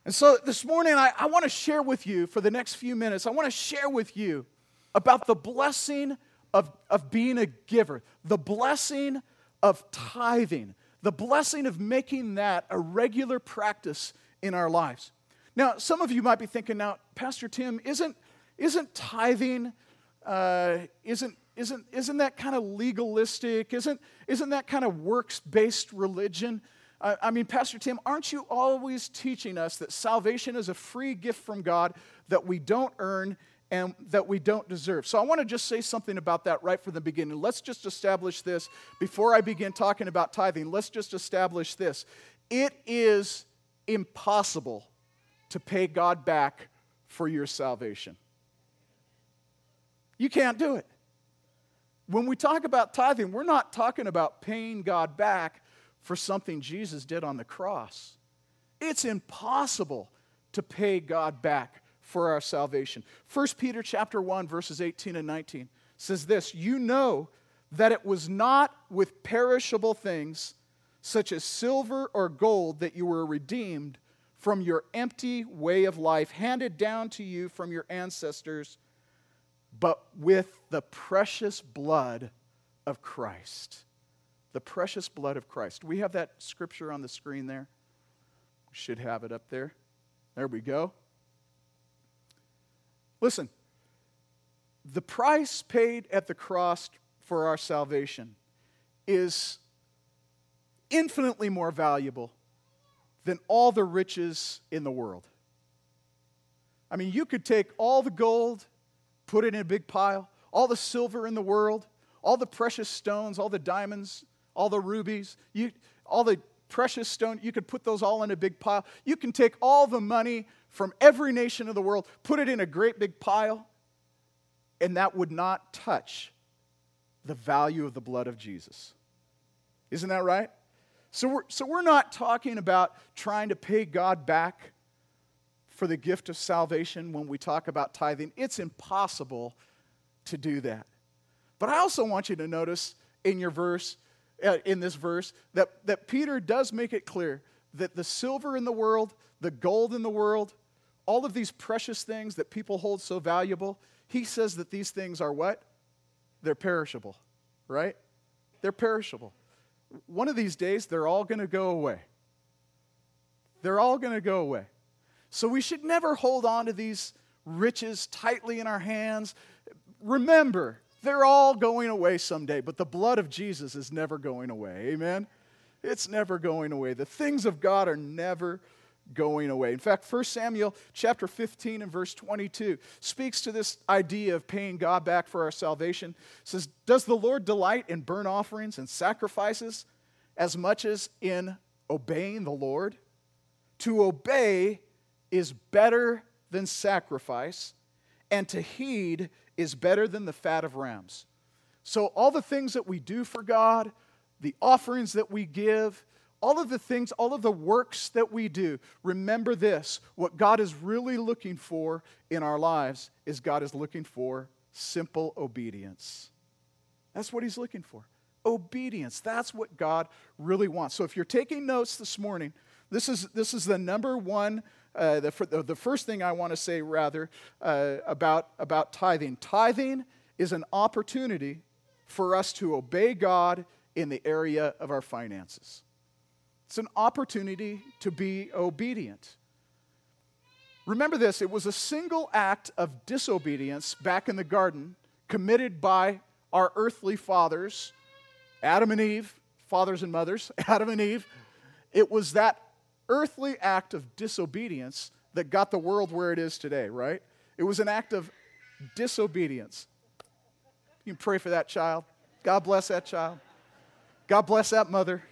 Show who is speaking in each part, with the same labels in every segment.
Speaker 1: And so this morning, I want to share with you for the next few minutes, I want to share with you about the blessing of being a giver, the blessing of tithing, the blessing of making that a regular practice in our lives. Now, some of you might be thinking, now, Pastor Tim, isn't tithing, isn't that kind of legalistic? Isn't that kind of works-based religion? I mean, Pastor Tim, aren't you always teaching us that salvation is a free gift from God that we don't earn and that we don't deserve? So I want to just say something about that right from the beginning. Let's just establish this. Before I begin talking about tithing, let's just establish this. It is impossible to pay God back for your salvation. You can't do it. When we talk about tithing, we're not talking about paying God back for something Jesus did on the cross. It's impossible to pay God back for our salvation. 1 Peter chapter 1, verses 18 and 19 says this, "You know that it was not with perishable things, such as silver or gold, that you were redeemed from your empty way of life handed down to you from your ancestors, but with the precious blood of Christ." The precious blood of Christ. Do we have that scripture on the screen there? We should have it up there. There we go. Listen, the price paid at the cross for our salvation is infinitely more valuable than all the riches in the world. I mean, you could take all the gold, put it in a big pile, all the silver in the world, all the precious stones, all the diamonds, all the rubies, all the precious stone, you could put those all in a big pile. You can take all the money from every nation of the world, put it in a great big pile, and that would not touch the value of the blood of Jesus. Isn't that right? So we're not talking about trying to pay God back for the gift of salvation when we talk about tithing. It's impossible to do that. But I also want you to notice in this verse, that Peter does make it clear that the silver in the world, the gold in the world, all of these precious things that people hold so valuable, he says that these things are what? They're perishable, right? They're perishable. One of these days, they're all going to go away. They're all going to go away. So we should never hold on to these riches tightly in our hands. Remember, they're all going away someday, but the blood of Jesus is never going away. Amen? It's never going away. The things of God are never going away. In fact, 1 Samuel chapter 15 and verse 22 speaks to this idea of paying God back for our salvation. It says, "Does the Lord delight in burnt offerings and sacrifices as much as in obeying the Lord? To obey is better than sacrifice, and to heed is better than the fat of rams." So all the things that we do for God, the offerings that we give, all of the things, all of the works that we do, remember this, what God is really looking for in our lives is God is looking for simple obedience. That's what He's looking for. Obedience. That's what God really wants. So if you're taking notes this morning, this is the number one, the first thing I want to say rather about tithing. Tithing is an opportunity for us to obey God in the area of our finances. It's an opportunity to be obedient. Remember this, it was a single act of disobedience back in the garden committed by our earthly fathers, Adam and Eve, fathers and mothers, Adam and Eve. It was that earthly act of disobedience that got the world where it is today, right? It was an act of disobedience. You can pray for that child. God bless that child. God bless that mother.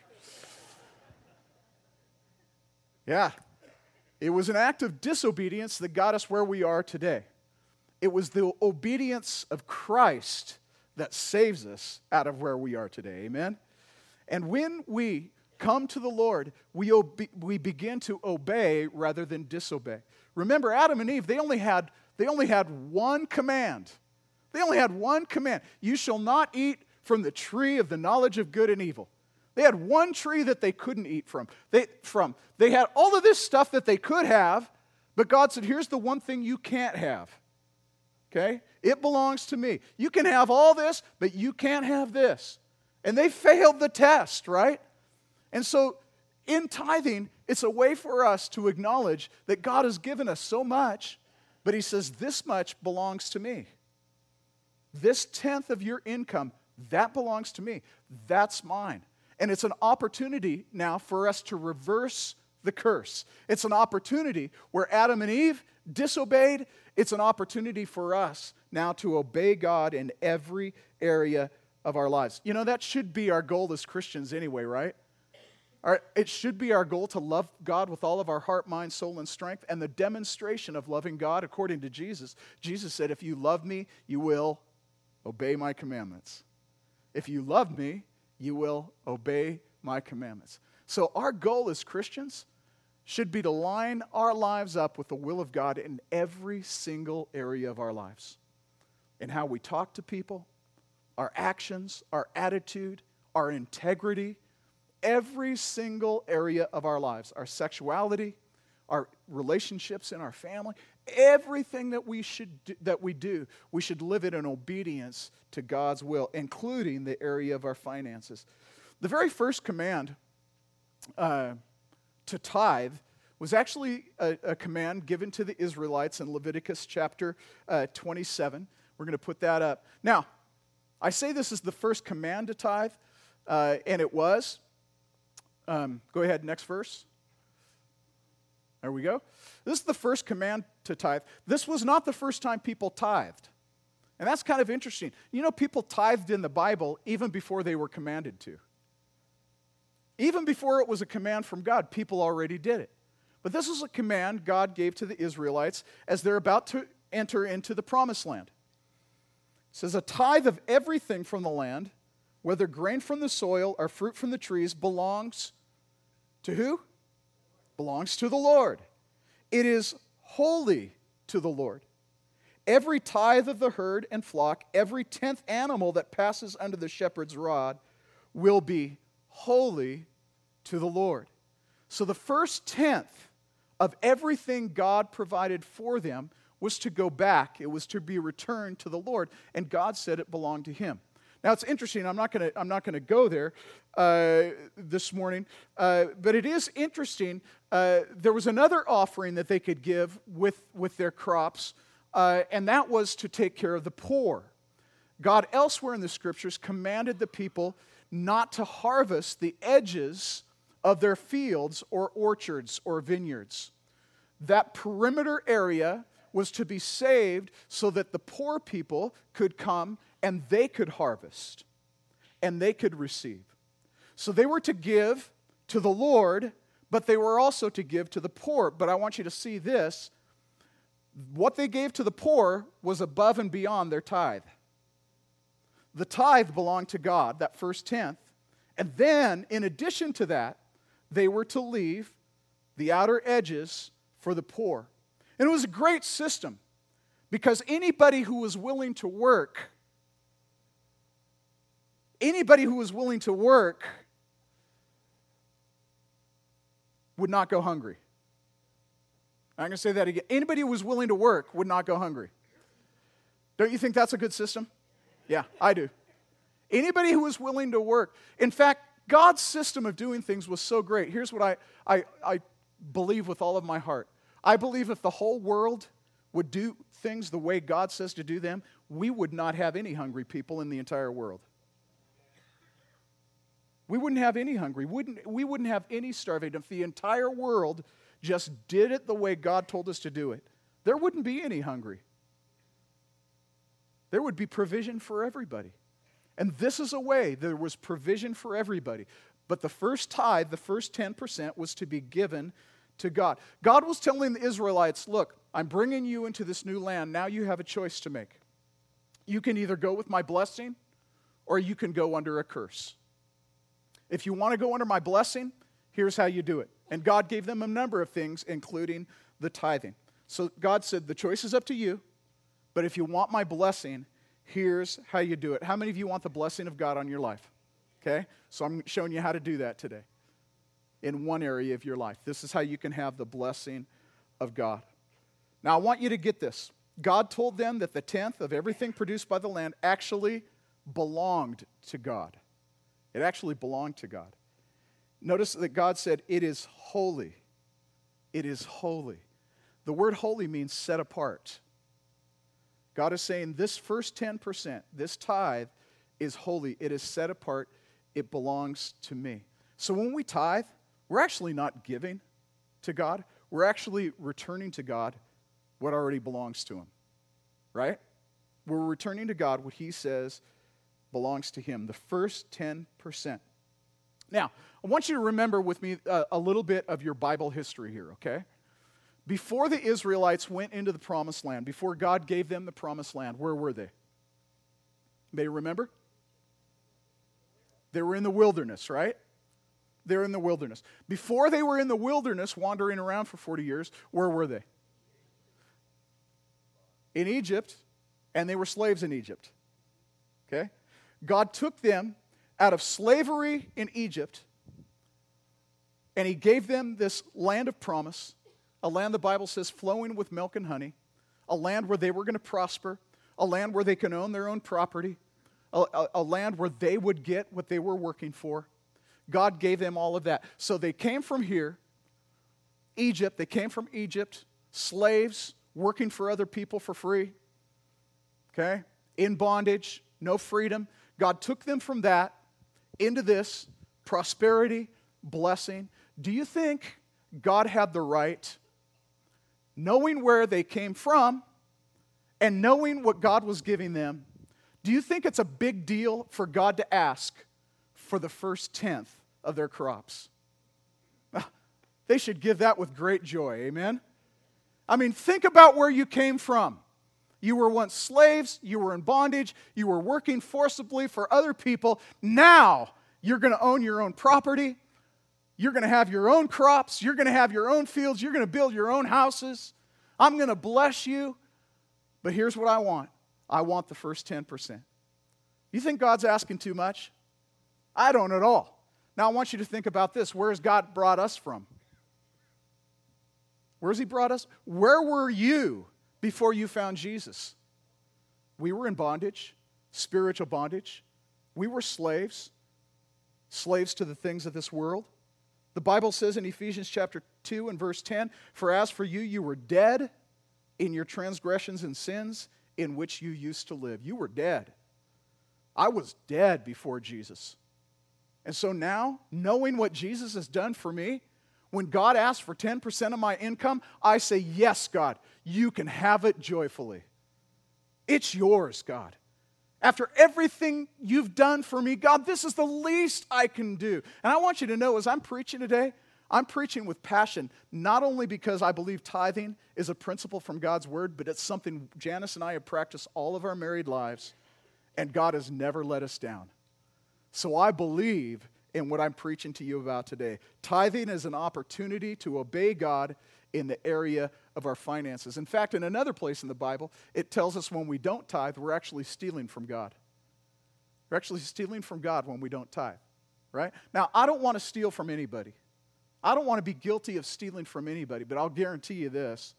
Speaker 1: Yeah. It was an act of disobedience that got us where we are today. It was the obedience of Christ that saves us out of where we are today. Amen? And when we come to the Lord, we begin to obey rather than disobey. Remember, Adam and Eve, they only had one command. They only had one command. You shall not eat from the tree of the knowledge of good and evil. They had one tree that they couldn't eat from. They had all of this stuff that they could have, but God said, here's the one thing you can't have. Okay? It belongs to me. You can have all this, but you can't have this. And they failed the test, right? And so in tithing, it's a way for us to acknowledge that God has given us so much, but he says, this much belongs to me. This 10th of your income, that belongs to me. That's mine. And it's an opportunity now for us to reverse the curse. It's an opportunity where Adam and Eve disobeyed. It's an opportunity for us now to obey God in every area of our lives. You know, that should be our goal as Christians anyway, right? It should be our goal to love God with all of our heart, mind, soul, and strength. And the demonstration of loving God, according to Jesus, Jesus said, if you love me, you will obey my commandments. If you love me, you will obey my commandments. So our goal as Christians should be to line our lives up with the will of God in every single area of our lives. In how we talk to people, our actions, our attitude, our integrity, every single area of our lives, our sexuality, our relationships in our family, everything that we do, we should live it in obedience to God's will, including the area of our finances. The very first command to tithe was actually a command given to the Israelites in Leviticus chapter 27. We're going to put that up. Now, I say this is the first command to tithe, and it was. Go ahead, next verse. There we go. This is the first command to tithe. This was not the first time people tithed. And that's kind of interesting. You know, people tithed in the Bible even before they were commanded to. Even before it was a command from God, people already did it. But this is a command God gave to the Israelites as they're about to enter into the promised land. It says, a tithe of everything from the land, whether grain from the soil or fruit from the trees, belongs to who? Belongs to the Lord. It is holy to the Lord. Every tithe of the herd and flock, every 10th animal that passes under the shepherd's rod will be holy to the Lord. So the first 10th of everything God provided for them was to go back. It was to be returned to the Lord, and God said it belonged to him. Now it's interesting. I'm not going to go there this morning, but it is interesting. There was another offering that they could give with their crops, and that was to take care of the poor. God elsewhere in the Scriptures commanded the people not to harvest the edges of their fields or orchards or vineyards. That perimeter area was to be saved so that the poor people could come and they could harvest and they could receive. So they were to give to the Lord, but they were also to give to the poor. But I want you to see this. What they gave to the poor was above and beyond their tithe. The tithe belonged to God, that first 10th. And then, in addition to that, they were to leave the outer edges for the poor. And it was a great system because anybody who was willing to work would not go hungry. I'm going to say that again. Anybody who was willing to work would not go hungry. Don't you think that's a good system? Yeah, I do. Anybody who was willing to work. In fact, God's system of doing things was so great. Here's what I believe with all of my heart. I believe if the whole world would do things the way God says to do them, we would not have any hungry people in the entire world. We wouldn't have any hungry. We wouldn't have any starving. If the entire world just did it the way God told us to do it, there wouldn't be any hungry. There would be provision for everybody. And this is a way there was provision for everybody. But the first tithe, the first 10%, was to be given to God. God was telling the Israelites, look, I'm bringing you into this new land. Now you have a choice to make. You can either go with my blessing or you can go under a curse. If you want to go under my blessing, here's how you do it. And God gave them a number of things, including the tithing. So God said, the choice is up to you, but if you want my blessing, here's how you do it. How many of you want the blessing of God on your life? Okay? So I'm showing you how to do that today in one area of your life. This is how you can have the blessing of God. Now, I want you to get this. God told them that the tenth of everything produced by the land actually belonged to God. It actually belonged to God. Notice that God said, it is holy. It is holy. The word holy means set apart. God is saying this first 10%, this tithe, is holy. It is set apart. It belongs to me. So when we tithe, we're actually not giving to God. We're actually returning to God what already belongs to Him. Right? We're returning to God what He says belongs to Him, the first 10%. Now, I want you to remember with me a little bit of your Bible history here, okay? Before the Israelites went into the promised land, before God gave them the promised land, where were they? May you remember? They were in the wilderness, right? They were in the wilderness. Before they were in the wilderness, wandering around for 40 years, where were they? In Egypt, and they were slaves in Egypt. Okay? God took them out of slavery in Egypt, and He gave them this land of promise, a land the Bible says flowing with milk and honey, a land where they were going to prosper, a land where they can own their own property, a land where they would get what they were working for. God gave them all of that. So they came from here, Egypt, they came from Egypt, slaves, working for other people for free, okay, in bondage, no freedom. God took them from that into this prosperity, blessing. Do you think God had the right, knowing where they came from and knowing what God was giving them, do you think it's a big deal for God to ask for the first tenth of their crops? They should give that with great joy, amen? I mean, think about where you came from. You were once slaves, you were in bondage, you were working forcibly for other people. Now, you're going to own your own property. You're going to have your own crops. You're going to have your own fields. You're going to build your own houses. I'm going to bless you. But here's what I want. I want the first 10%. You think God's asking too much? I don't at all. Now, I want you to think about this. Where has God brought us from? Where has He brought us? Where were you before you found Jesus? We were in bondage, spiritual bondage. We were slaves to the things of this world. The Bible says in Ephesians chapter 2 and verse 10, "For as for you, you were dead in your transgressions and sins in which you used to live." You were dead. I was dead before Jesus. And so now, knowing what Jesus has done for me, when God asks for 10% of my income, I say, yes, God, you can have it joyfully. It's yours, God. After everything you've done for me, God, this is the least I can do. And I want you to know, as I'm preaching today, I'm preaching with passion, not only because I believe tithing is a principle from God's Word, but it's something Janice and I have practiced all of our married lives, and God has never let us down. So I believe in what I'm preaching to you about today. Tithing is an opportunity to obey God in the area of our finances. In fact, in another place in the Bible, it tells us when we don't tithe, we're actually stealing from God. We're actually stealing from God when we don't tithe, right? Now, I don't want to steal from anybody. I don't want to be guilty of stealing from anybody, but I'll guarantee you this.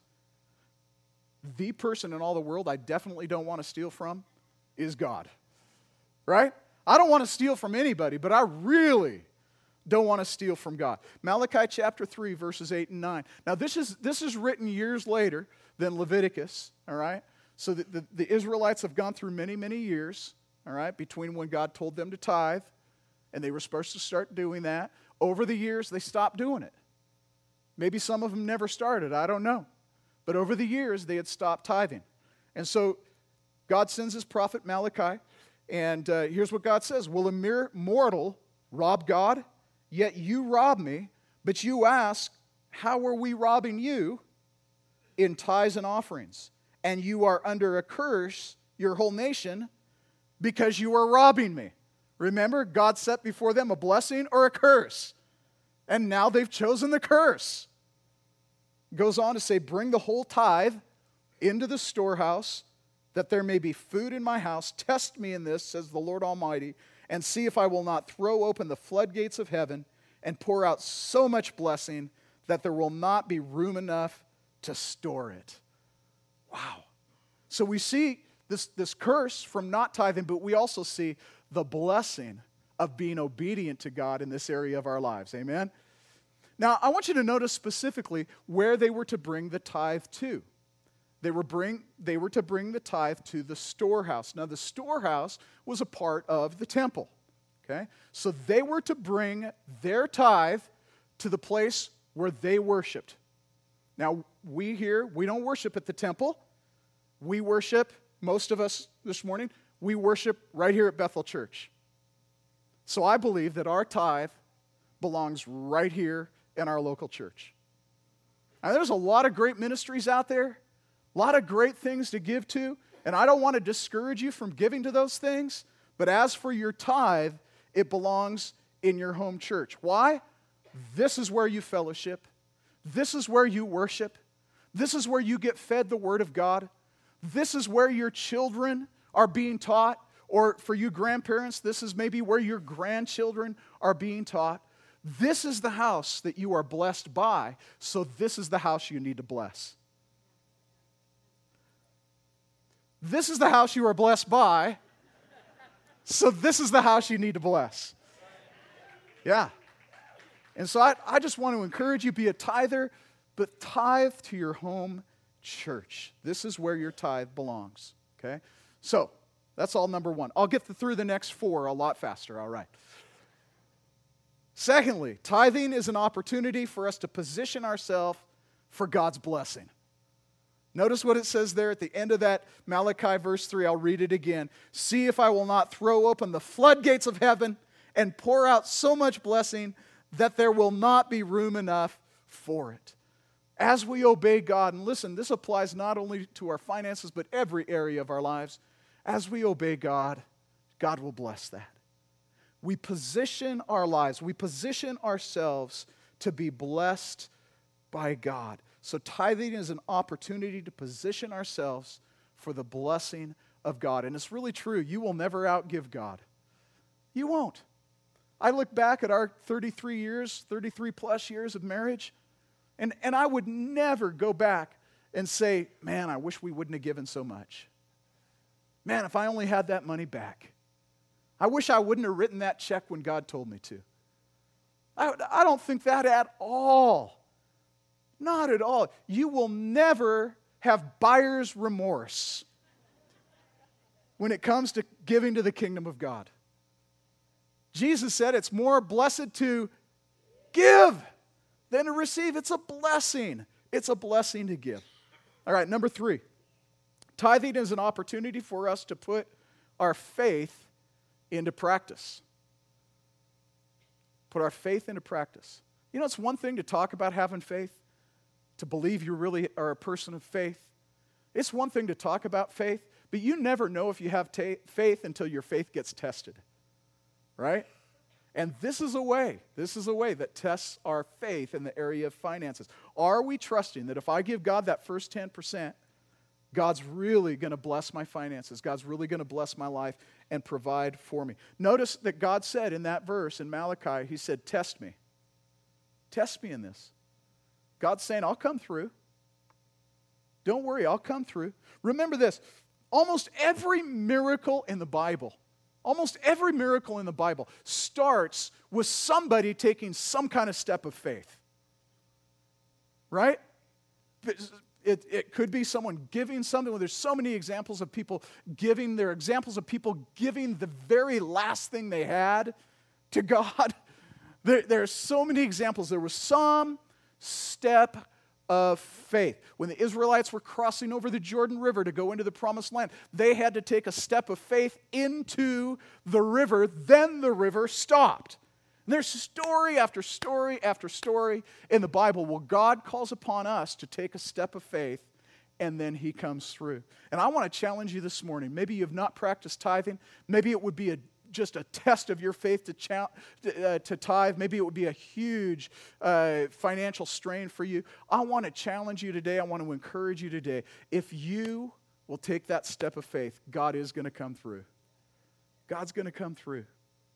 Speaker 1: The person in all the world I definitely don't want to steal from is God, right? I don't want to steal from anybody, but I really don't want to steal from God. Malachi chapter 3, verses 8 and 9. Now, this is written years later than Leviticus, all right? So the Israelites have gone through many, many years, all right, between when God told them to tithe, and they were supposed to start doing that. Over the years, they stopped doing it. Maybe some of them never started, I don't know. But over the years, they had stopped tithing. And so God sends His prophet Malachi, and here's what God says. "Will a mere mortal rob God? Yet you rob me. But you ask, how are we robbing you? In tithes and offerings. And you are under a curse, your whole nation, because you are robbing me." Remember, God set before them a blessing or a curse. And now they've chosen the curse. Goes on to say, "Bring the whole tithe into the storehouse, that there may be food in my house. Test me in this, says the Lord Almighty, and see if I will not throw open the floodgates of heaven and pour out so much blessing that there will not be room enough to store it. Wow. So we see this curse from not tithing, but we also see the blessing of being obedient to God in this area of our lives. Amen? Now, I want you to notice specifically where they were to bring the tithe to. They were to bring the tithe to the storehouse. Now, the storehouse was a part of the temple. Okay? So they were to bring their tithe to the place where they worshiped. Now, we don't worship at the temple. We worship, most of us this morning, we worship right here at Bethel Church. So I believe that our tithe belongs right here in our local church. Now, there's a lot of great ministries out there, a lot of great things to give to, and I don't want to discourage you from giving to those things, but as for your tithe, it belongs in your home church. Why? This is where you fellowship. This is where you worship. This is where you get fed the Word of God. This is where your children are being taught. Or for you grandparents, this is maybe where your grandchildren are being taught. This is the house that you are blessed by, so this is the house you need to bless. This is the house you are blessed by, so this is the house you need to bless. Yeah. And so I just want to encourage you, be a tither, but tithe to your home church. This is where your tithe belongs, okay? So, that's all number one. I'll get through the next four a lot faster, all right. Secondly, tithing is an opportunity for us to position ourselves for God's blessing. Notice what it says there at the end of that Malachi verse 3. I'll read it again. See if I will not throw open the floodgates of heaven and pour out so much blessing that there will not be room enough for it. As we obey God, and listen, this applies not only to our finances, but every area of our lives. As we obey God, God will bless that. We position our lives, we position ourselves to be blessed by God. So tithing is an opportunity to position ourselves for the blessing of God. And it's really true. You will never outgive God. You won't. I look back at our 33 plus years of marriage, and I would never go back and say, man, I wish we wouldn't have given so much. Man, if I only had that money back. I wish I wouldn't have written that check when God told me to. I don't think that at all. Not at all. You will never have buyer's remorse when it comes to giving to the kingdom of God. Jesus said it's more blessed to give than to receive. It's a blessing. It's a blessing to give. All right, number 3. Tithing is an opportunity for us to put our faith into practice. Put our faith into practice. You know, it's one thing to talk about having faith, to believe you really are a person of faith. It's one thing to talk about faith, but you never know if you have faith until your faith gets tested, right? And this is a way that tests our faith in the area of finances. Are we trusting that if I give God that first 10%, God's really going to bless my finances. God's really going to bless my life and provide for me. Notice that God said in that verse in Malachi, He said, test me. Test me in this. God's saying, I'll come through. Don't worry, I'll come through. Remember this, almost every miracle in the Bible starts with somebody taking some kind of step of faith. Right? It could be someone giving something. Well, there's so many examples of people giving. There are examples of people giving the very last thing they had to God. There are so many examples. There was some step of faith. When the Israelites were crossing over the Jordan River to go into the Promised Land, they had to take a step of faith into the river. Then the river stopped. And there's story after story after story in the Bible where God calls upon us to take a step of faith, and then He comes through. And I want to challenge you this morning. Maybe you have not practiced tithing. Maybe it would be just a test of your faith to tithe. Maybe it would be a huge financial strain for you. I want to challenge you today. I want to encourage you today. If you will take that step of faith, God is going to come through. God's going to come through.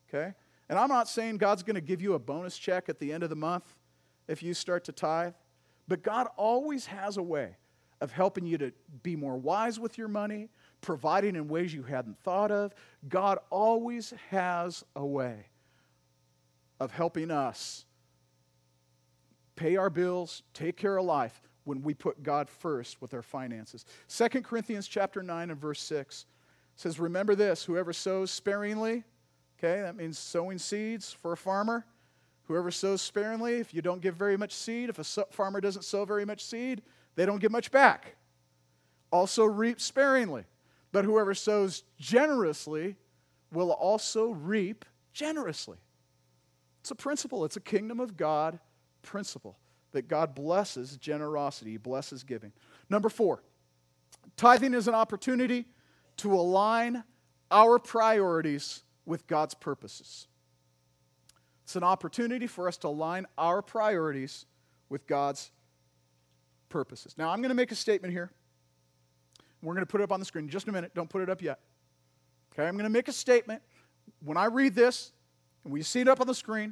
Speaker 1: okay? And I'm not saying God's going to give you a bonus check at the end of the month if you start to tithe, but God always has a way of helping you to be more wise with your money, providing in ways you hadn't thought of. God always has a way of helping us pay our bills, take care of life when we put God first with our finances. 2 Corinthians chapter 9 and verse 6 says, remember this, whoever sows sparingly, okay, that means sowing seeds for a farmer. Whoever sows sparingly, if you don't give very much seed, if a farmer doesn't sow very much seed, they don't get much back. Also reap sparingly. But whoever sows generously will also reap generously. It's a principle. It's a kingdom of God principle that God blesses generosity. He blesses giving. Number 4, tithing is an opportunity to align our priorities with God's purposes. It's an opportunity for us to align our priorities with God's purposes. Now, I'm going to make a statement here. We're going to put it up on the screen in just a minute. Don't put it up yet. Okay, I'm going to make a statement. When I read this, and we see it up on the screen,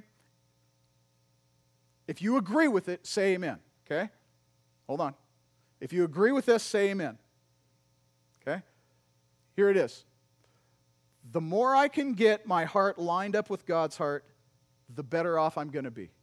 Speaker 1: if you agree with it, say amen. Okay? Hold on. If you agree with this, say amen. Okay? Here it is. The more I can get my heart lined up with God's heart, the better off I'm going to be.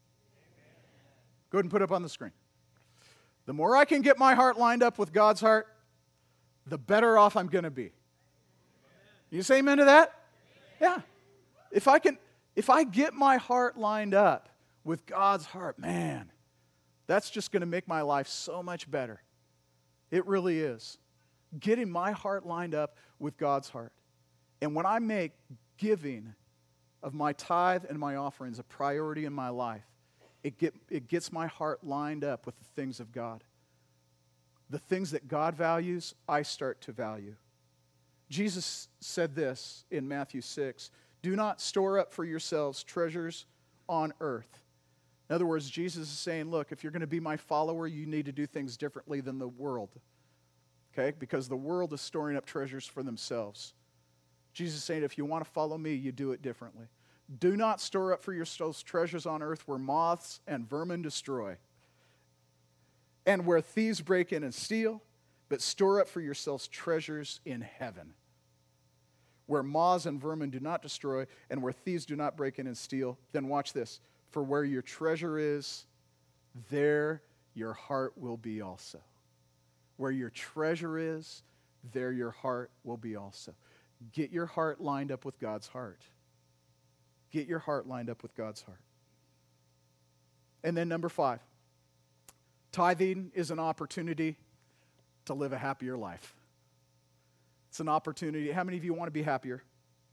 Speaker 1: Go ahead and put it up on the screen. The more I can get my heart lined up with God's heart, the better off I'm going to be. You say amen to that? Yeah. If I get my heart lined up with God's heart, man, that's just going to make my life so much better. It really is. Getting my heart lined up with God's heart. And when I make giving of my tithe and my offerings a priority in my life, it gets my heart lined up with the things of God. The things that God values, I start to value. Jesus said this in Matthew 6, do not store up for yourselves treasures on earth. In other words, Jesus is saying, look, if you're going to be my follower, you need to do things differently than the world. Okay? Because the world is storing up treasures for themselves. Jesus is saying, if you want to follow me, you do it differently. Do not store up for yourselves treasures on earth where moths and vermin destroy, and where thieves break in and steal, but store up for yourselves treasures in heaven, where moths and vermin do not destroy, and where thieves do not break in and steal. Then watch this. For where your treasure is, there your heart will be also. Where your treasure is, there your heart will be also. Get your heart lined up with God's heart. Get your heart lined up with God's heart. And then number 5, tithing is an opportunity to live a happier life. It's an opportunity. How many of you want to be happier?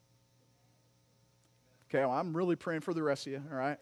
Speaker 1: Okay, well, I'm really praying for the rest of you, all right?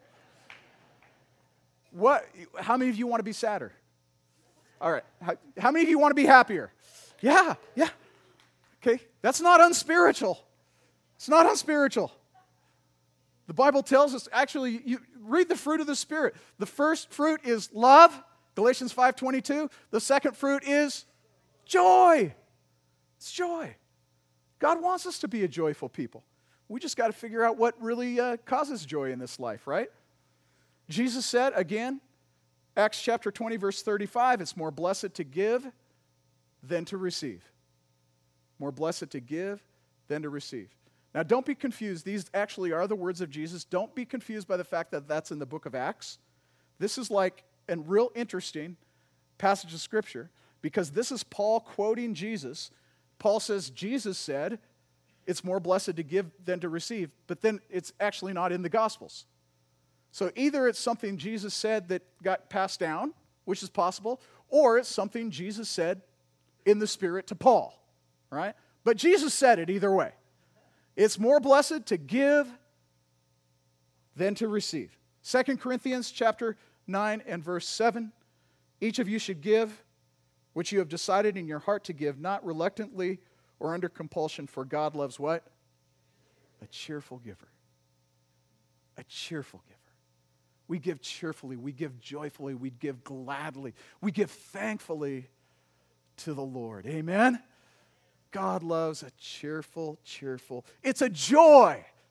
Speaker 1: How many of you want to be sadder? All right. How many of you want to be happier? Yeah. Okay, that's not unspiritual. It's not unspiritual. The Bible tells us, actually, you read the fruit of the Spirit. The first fruit is love, Galatians 5:22. The second fruit is joy. It's joy. God wants us to be a joyful people. We just got to figure out what really causes joy in this life, right? Jesus said, again, Acts chapter 20, verse 35, it's more blessed to give than to receive. More blessed to give than to receive. Now, don't be confused. These actually are the words of Jesus. Don't be confused by the fact that that's in the book of Acts. This is like a real interesting passage of Scripture because this is Paul quoting Jesus. Paul says, Jesus said, it's more blessed to give than to receive, but then it's actually not in the Gospels. So either it's something Jesus said that got passed down, which is possible, or it's something Jesus said in the Spirit to Paul, right? But Jesus said it either way. It's more blessed to give than to receive. 2 Corinthians chapter 9 and verse 7, each of you should give which you have decided in your heart to give, not reluctantly or under compulsion, for God loves what? A cheerful giver. A cheerful giver. We give cheerfully, we give joyfully, we give gladly, we give thankfully to the Lord. Amen? God loves a cheerful. It's a joy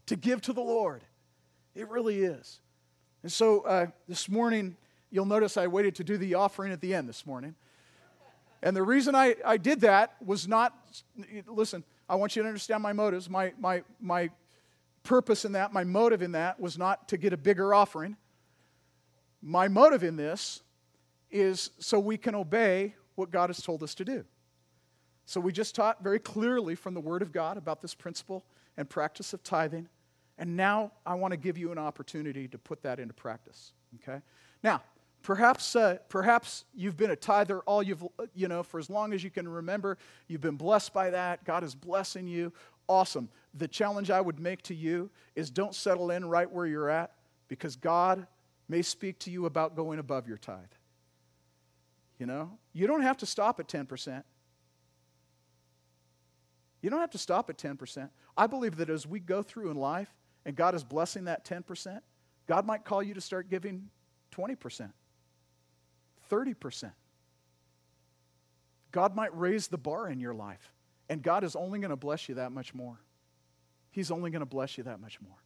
Speaker 1: to give to the Lord. It really is. And so this morning, you'll notice I waited to do the offering at the end this morning. And the reason I did that was not, listen, I want you to understand my motives. My purpose in that, my motive in that was not to get a bigger offering. My motive in this is so we can obey what God has told us to do. So we just taught very clearly from the Word of God about this principle and practice of tithing. And now I want to give you an opportunity to put that into practice. Okay? Now, perhaps you've been a tither for as long as you can remember. You've been blessed by that. God is blessing you. Awesome. The challenge I would make to you is don't settle in right where you're at, because God may speak to you about going above your tithe. You don't have to stop at 10%. You don't have to stop at 10%. I believe that as we go through in life and God is blessing that 10%, God might call you to start giving 20%, 30%. God might raise the bar in your life, and God is only going to bless you that much more. He's only going to bless you that much more.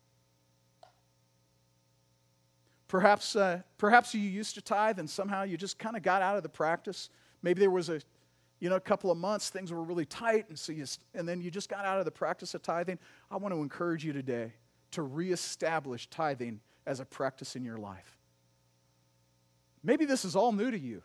Speaker 1: Perhaps you used to tithe and somehow you just kind of got out of the practice. Maybe there was a couple of months things were really tight, and then you just got out of the practice of tithing. I want to encourage you today to reestablish tithing as a practice in your life. Maybe this is all new to you.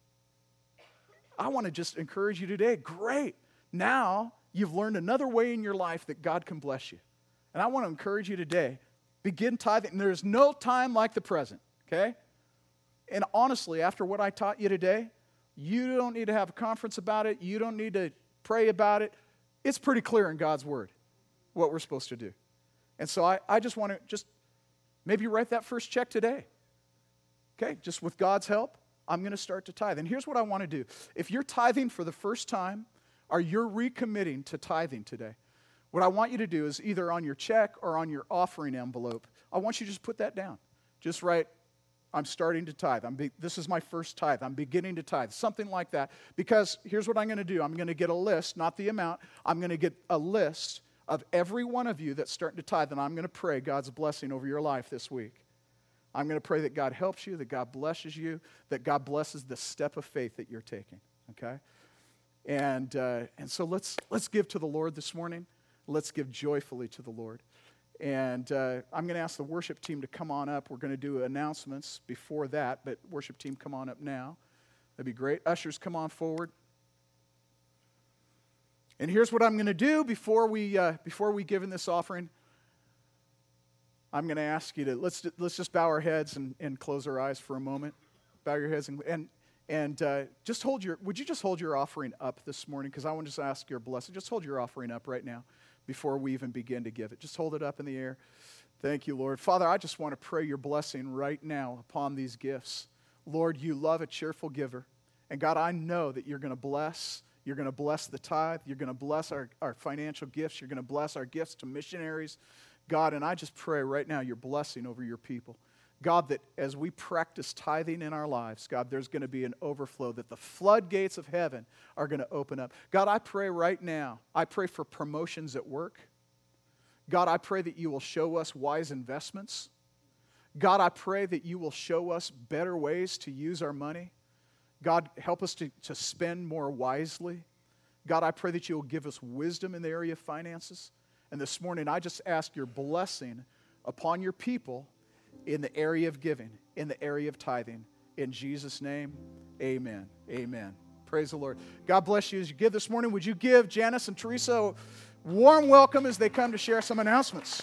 Speaker 1: I want to just encourage you today. Great. Now you've learned another way in your life that God can bless you. And I want to encourage you today. Begin tithing. And there's no time like the present, okay? And honestly, after what I taught you today, you don't need to have a conference about it. You don't need to pray about it. It's pretty clear in God's Word what we're supposed to do. And so I just want to maybe write that first check today. Okay, just with God's help, I'm going to start to tithe. And here's what I want to do. If you're tithing for the first time, or you're recommitting to tithing today, what I want you to do is either on your check or on your offering envelope, I want you to just put that down. Just write, I'm starting to tithe. This is my first tithe. I'm beginning to tithe. Something like that. Because here's what I'm going to do. I'm going to get a list, not the amount. I'm going to get a list of every one of you that's starting to tithe, and I'm going to pray God's blessing over your life this week. I'm going to pray that God helps you, that God blesses you, that God blesses the step of faith that you're taking. Okay? And so let's give to the Lord this morning. Let's give joyfully to the Lord. And I'm going to ask the worship team to come on up. We're going to do announcements before that, but worship team, come on up now. That'd be great. Ushers, come on forward. And here's what I'm going to do before we give in this offering. I'm going to ask you to let's just bow our heads and close our eyes for a moment. Bow your heads and just would you just hold your offering up this morning? Because I want to just ask your blessing. Just hold your offering up right now before we even begin to give it. Just hold it up in the air. Thank you, Lord. Father, I just want to pray your blessing right now upon these gifts. Lord, you love a cheerful giver. And God, I know that you're going to bless. You're going to bless the tithe. You're going to bless our financial gifts. You're going to bless our gifts to missionaries. God, and I just pray right now your blessing over your people. God, that as we practice tithing in our lives, God, there's going to be an overflow, that the floodgates of heaven are going to open up. God, I pray right now, I pray for promotions at work. God, I pray that you will show us wise investments. God, I pray that you will show us better ways to use our money. God, help us to spend more wisely. God, I pray that you will give us wisdom in the area of finances. And this morning, I just ask your blessing upon your people in the area of giving, in the area of tithing. In Jesus' name, amen. Amen. Praise the Lord. God bless you as you give this morning. Would you give Janice and Teresa a warm welcome as they come to share some announcements?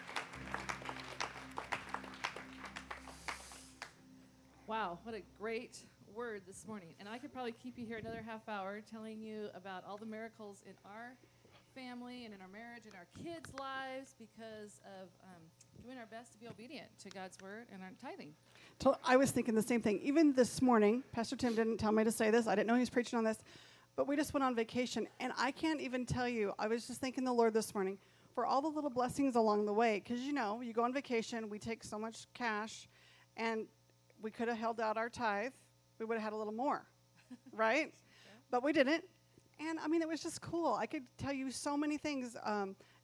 Speaker 2: Wow, what a great word this morning. And I could probably keep you here another half hour telling you about all the miracles in our family and in our marriage and our kids' lives because of doing our best to be obedient to God's word and our tithing.
Speaker 3: I was thinking the same thing. Even this morning, Pastor Tim didn't tell me to say this. I didn't know he was preaching on this. But we just went on vacation, and I can't even tell you. I was just thanking the Lord this morning for all the little blessings along the way. Because, you go on vacation, we take so much cash, and we could have held out our tithe. We would have had a little more, right? Yeah. But we didn't. And, it was just cool. I could tell you so many things. And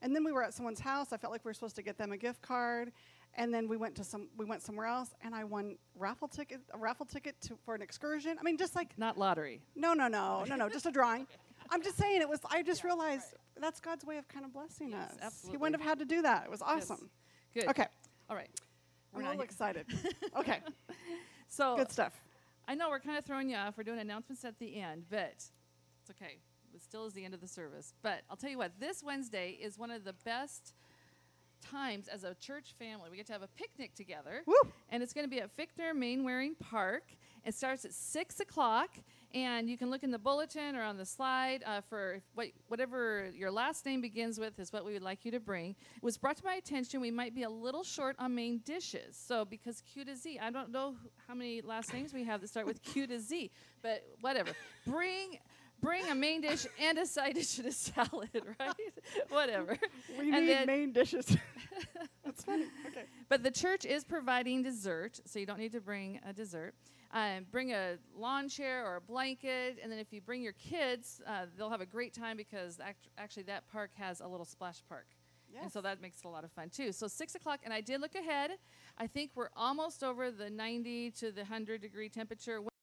Speaker 3: And then we were at someone's house. I felt like we were supposed to get them a gift card. And then we went somewhere else, and I won a raffle ticket for an excursion. I mean, just like
Speaker 2: Not lottery.
Speaker 3: no, just a drawing. I'm just saying it was. I just realized that's God's way of kind of blessing
Speaker 2: Yes,
Speaker 3: us.
Speaker 2: absolutely.
Speaker 3: He wouldn't have had to do that. It was awesome.
Speaker 2: Good.
Speaker 3: Okay,
Speaker 2: All right.
Speaker 3: I'm
Speaker 2: We're
Speaker 3: a
Speaker 2: not
Speaker 3: little excited. Okay,
Speaker 2: So
Speaker 3: good stuff.
Speaker 2: I know we're kind of throwing you off. We're doing announcements at the end, but it's okay. It still is the end of the service. But I'll tell you what, this Wednesday is one of the best times as a church family. We get to have a picnic together.
Speaker 3: Woo!
Speaker 2: And it's going to be at Fichtner Mainwaring Park. It starts at 6 o'clock, and you can look in the bulletin or on the slide for whatever your last name begins with is what we would like you to bring. It was brought to my attention we might be a little short on main dishes. So because Q to Z, I don't know how many last names we have that start with Q to Z, but whatever. Bring a main dish and a side dish and a salad, right? Whatever.
Speaker 3: We
Speaker 2: And
Speaker 3: need
Speaker 2: then-
Speaker 3: main dishes. That's funny. Okay.
Speaker 2: But the church is providing dessert, so you don't need to bring a dessert. Bring a lawn chair or a blanket, and then if you bring your kids, they'll have a great time because actually that park has a little splash park. And so that makes it a lot of fun, too. So 6 o'clock, and I did look ahead. I think we're almost over the 90 to the 100-degree temperature.